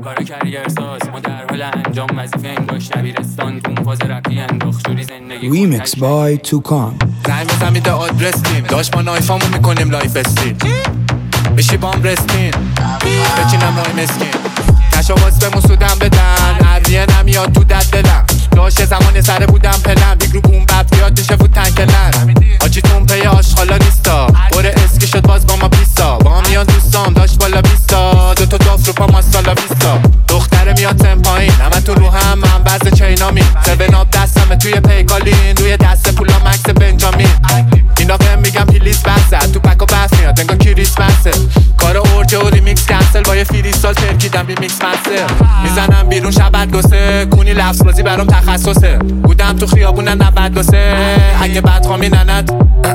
کار کریر ساز ما در حال انجام وظیفه انگاش دبیرستان تو فاز رپی انداخت جوری زندگی Remix by Tukan. زنگ بزن میده آدرس تیم داشت ما نایفامو میکنیم لایف استیل بشی بام رستین بچینم رای مسکین تشاباز به مسودم بدن عریه نمیاد تو دد دلم داشت زمان سره بودم پلم بیگ رو بوم بب بیاد میشه بود تنکلن آجی تون پی آشخالا نیستا بره اسکی شد باز با ما پیستا با هم میان دوستام داشت بالا بیستا دوتا داف رو پا ماسالا بیستا دختره میاد تم پایین همه تو رو هم من بعض چینامی سبناب دستمه توی پیکالین روی دست پولا مکس بنجامین اینا بهم میگم پلیس بسه تو پک و بس میاد انگار کریسمسه کار اورجه و ریمیکس کنسل با یه فریستال ترکیدم ریمیکس مستر میزنم بیرون شبت گسه کونی لفظ بازی برام تخصصه بودم تو خیابون 92 اگه بدخوامی ننت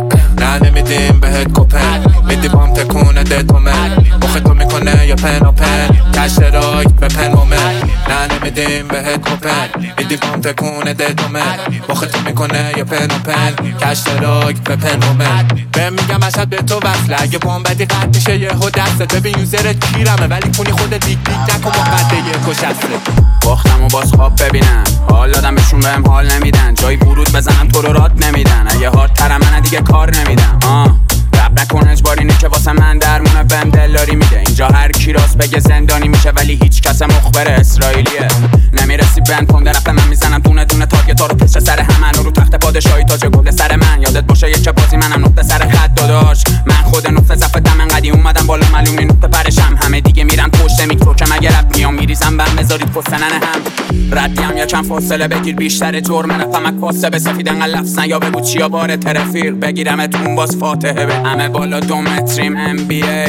نه نمیدیم بهت کوپن میدی بام تکونه دتومن مخ تو میکنه یا پن و پن کشتراک به پن مومن نه نمیدیم بهت کوپن میدی بام تکونه دتومن مخ تو میکنه یا پن و پن کشتراک به پن مومن بهم میگم اشد به تو وصله اگه بام بدی قد میشه یهو دستت ببین یوزرت کیرمه ولی کنی خودت دیگ دیگ نکن مقده یکو شسته باختم و باز خواب ببینم حال دادم بهشون بهم حال نمیدن جایی ورود بزنم تو رو راد نمیدن اگه هارد ترم من دیگه کار نمیدم رب نکن اجباری که واسه من درمونه بهم دلاری میده اینجا هر کی راست بگه زندانی میشه ولی هیچ کس مخبر اسرائیلیه نمیرسی بند پوند رپ من میزنم دونه دونه تارگت ها رو پشت سر همن رو تخت پادشاهی تاج گل سر من یادت باشه یک بازی منم نقطه سر خط داداش من خود نقطه زفت دم انقدی اومدم بالا معلوم نقطه پرشم همه دیگه میرن پشت میکرو که مگه رپ میام میریزم بهم بذارید پسنن هم ردیم یا چند فاصله بگیر بیشتر جرم نفهمک واسه به سفید انقدر لفظ یا بگو چیا بار ترفیق بگیرمتون باز فاتحه به همه بالا 2 متریم NBA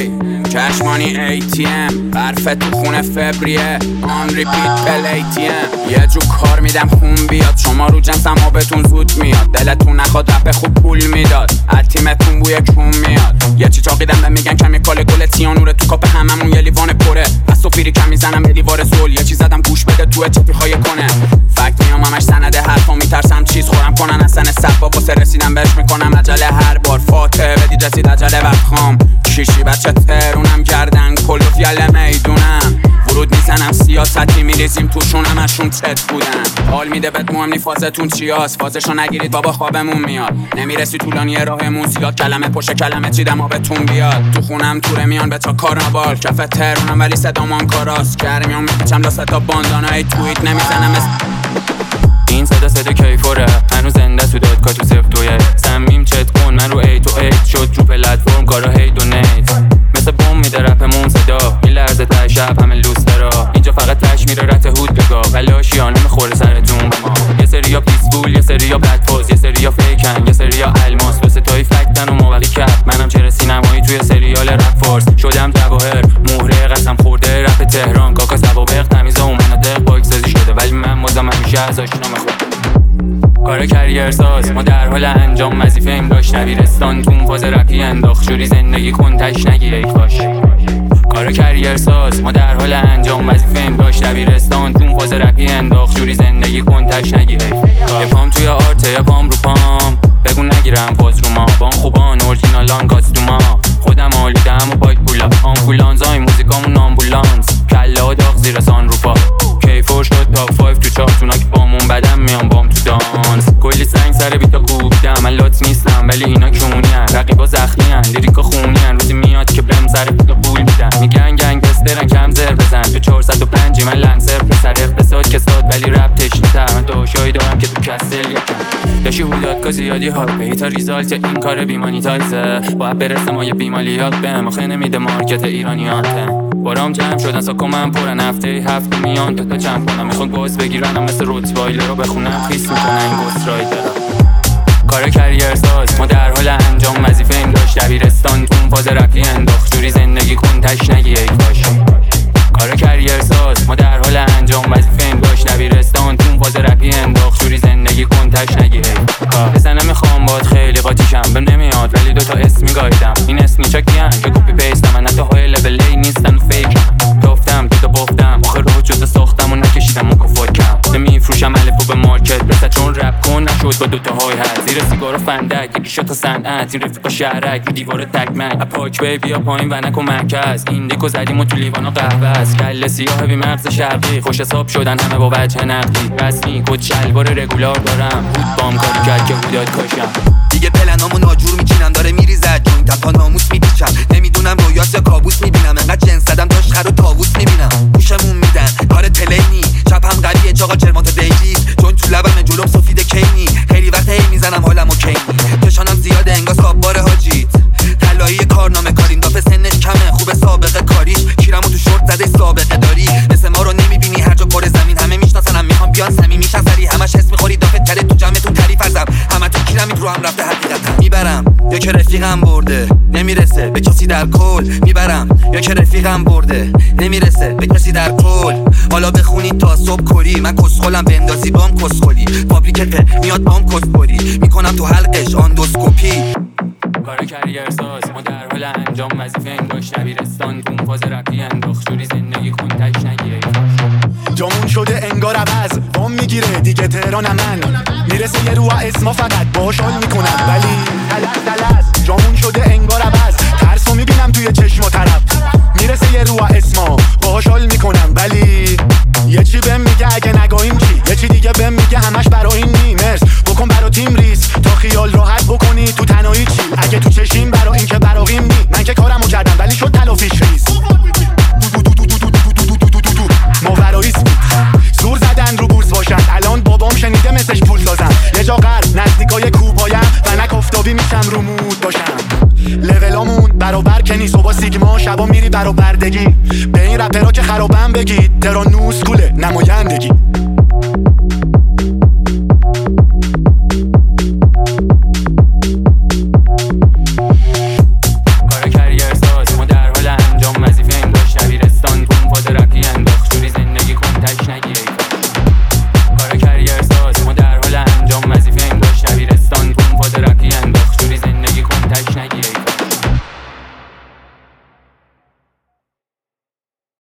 چشمانی ATM برف تو خونه فبریه آن ریپیت پل ATM یه جو کار میدم خون بیاد شما رو جنس اما بهتون زود میاد دلتون نخواد رپ خوب پول میداد التیمتون بوی کون میاد یه چی چاقیدم به میگن کمیکال گل سیانوره تو کاپ هممون یه لیوان پره از سفیری کم میزنم به دیوار زول یه چی زدم گوش بده تو چپی های کنه فکت میام همش سنده حرفا میترسم چیز خورم کنن اصلا سبا واسه رسیدم بهش میکنم عجله هر بار فاتحه بدید رسید عجله وقت خام کیشی بچه ترونم گردن کل و فیل میدونم ورود میزنم سیاستی میریزیم توشون همشون تت بودن حال میده بهت مهم نی فازتون چیاست فازشو نگیرید بابا خوابمون میاد نمیرسی طولانی راهمون زیاد کلمه پشت کلمه چیدم آبتون بیاد تو خونم توره میان به تا کارناوال کف ترونم ولی صدامان کاراست گرمیام میپیچم لا تا باندانای توییت نمیزنم این صدا کیفوره هنوز زنده تو دادگاه تو سفتویه سمیم چت کن من رو ای تو ایت شد جو پلتفرم کارا هی دونیت مثل بوم میده رپمون صدا این لحظه ته شب همه لوسترا اینجا فقط تش میره رت هود بگا بلاشیا نمیخوره سرتون یه سریا پیسفول یه سریا بلدفاز یه سریا فیکن یه سریا الماس واسه تای فکتن و موقعی کپ منم چرا سینمایی توی سریال رپ فورس شدم جواهر مهره قسم خورده رپ تهران کاکا سوابق تمیزا و مناطق پاکسازی شده ولی من مزام همیشه از آشنا کار کریر ساز ما در حال انجام وظیفه ایم داشت دبیرستان تو فاز رپی انداخت جوری زندگی کن تش نگیر ایک باش کار کریر ساز ما در حال انجام وظیفه ایم داشت دبیرستان تو فاز رپی انداخت جوری زندگی کن تش نگیر یه پام توی آرته یه پام رو پام بگو نگیرم باز رو ما بان خوبان اورجینالان گاستوما خودم آلودم و پاک پولا آمپولانز های موزیکامون آمبولانس کله ها داغ زیر سان رو پا کیفور شد تاپ 5 تو چارت اونا که بامون بدم میان بام تو دانس کلی سنگ سر بیتا کوبیدم من لات نیستم ولی اینا کونی هن رقیبا زخمی هن لیریکا خونی هن روزی میاد که بهم سر بیتا پول میدن میگن گنگسترن کم زر بزن تو 405 من لنسر پسر اقتصاد کساد ولی رپ تشنی تر من داشایی دارم که تو کسل یکم داشی هودادگاه زیادی ها بیتا ریزالت این کار بیمانیتایزه باید برسه ما یه بیمالیات بهم آخه نمیده مارکت ایرانیاتم بارام جمع شدن ساکو من پرن هفته هفت میان تا چند کنم میخواد باز بگیرنم مثل روتوایلر رو بخونم خیس میکنن این گوست رایدر کار کریر ساز ما در حال انجام وظیفه ایم داشت دبیرستان تو فاز رپی انداخت جوری زندگی کن تش نگی ایک باش کار کریر ساز ما در حال انجام وظیفه ایم داشت دبیرستان تو فاز رپی انداخت جوری زندگی کن تش نگی ایک بزنه میخوام باد خیلی قاطیشم بهم نمیاد ولی دوتا اسم میگایدم این اسنیچا کیان که کپی پیستم من حتی های لول ای نیستن و فیکم گفتم تو بافتم آخه رو جزء ساختم و نکشیدم و کفاکم میفروشم الفو به مارکت بسه چون رپ کن نشد با دوتا های هست زیر سیگار دیوار فندک یکیشو تا صنعت این رفیقا شهرک رو دیوار تکمک پاک بی بیا پایین و نکن مرکز این دیکو زدیم و تو لیوانا قهوه است کله سیاه بی مغز شرقی خوش حساب شدن همه با وجه نقدی رسمی کد شلوار رگولار دارم بود بام کاری کرد که بوداد کاشم دیگه پلنامو ناجور میچینم داره میریزد جوینتم تا ناموس میپیچم نمیدونم رویاست یا کابوس میبینم انقدر جنس زدم داشت خر و طاووس میبینم گوشمون میدن کار تلینی چپم قویه چاقا جرمات دیلیز چون تو لبم جلوم سفید کینی خیلی وقت هی میزنم حالمو کینی چشانم زیاده انگار ساببار حاجیت طلایی کارنامه کاریم دافه سنش کمه خوبه سابقه کاریش کیرمو تو شورت زده سابقه داری مثل ما رو نمیبینی هر جا پر زمین همه میشناسنم میخوام بیان صمیمی شخصری همش حس میخوری دافه تره تو جمعتون تعریف ازم همه تو کیرم رو هم رفته حقیقتا میبرم یا که رفیقم برده نمیرسه به کسی در کل میبرم یا که رفیقم برده نمیرسه به کسی در کل حالا بخونی تا صبح کری من کسخلم بندازی بام کسخلی فابریکه میاد بام کسخلی میکنم تو حلقش آندوسکوپی کار کریر ساز ما در حال انجام وظیفه انگاش نبیرستان تو فاز رپی انداخت جوری زندگی کن تک نگیره جامون شده انگار عوض وام میگیره دیگه تهرانم من میرسه یه رو اسما فقط باش حال میکنم ولی تلز جامون شده انگار عوض ترسو میبینم توی چشم و طرف میرسه یه رو اسما باش حال میکنم ولی یه چی بهم میگه اگه نگاهیم چی یه چی دیگه بهم میگه همش برای این نیمرس بکن برا تیم ریس تا خیال راحت بکنی تو تنهایی چی اگه تو چشیم برا این که براقیم نی من که کارمو کردم ولی شد تلافیش ریس ماوراییس بود زور زدن رو بورس باشن الان بابام شنیده مسش پول سازم یه جا غرب نزدیکای کوپایم و نک افتابی میشم رو مود باشم لولامون برابر که نیست و با سیگما شبا میری برابردگی به این رپرها که خرابم بگید ترانوس کوله نمایندگی